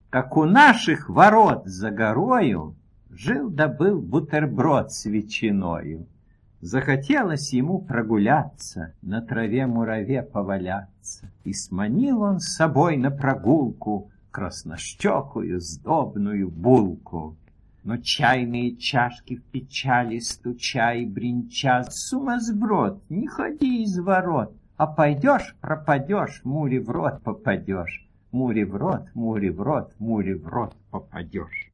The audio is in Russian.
как у наших ворот за горою жил да был бутерброд с ветчиною. Захотелось ему прогуляться, на траве мураве поваляться, и сманил он с собой на прогулку краснощекую сдобную булку. Но чайные чашки в печали стуча и бренча: сумасброд, не ходи из ворот, а пойдешь — пропадешь, муре в рот попадешь. Муре в рот, муре в рот, муре в рот попадешь.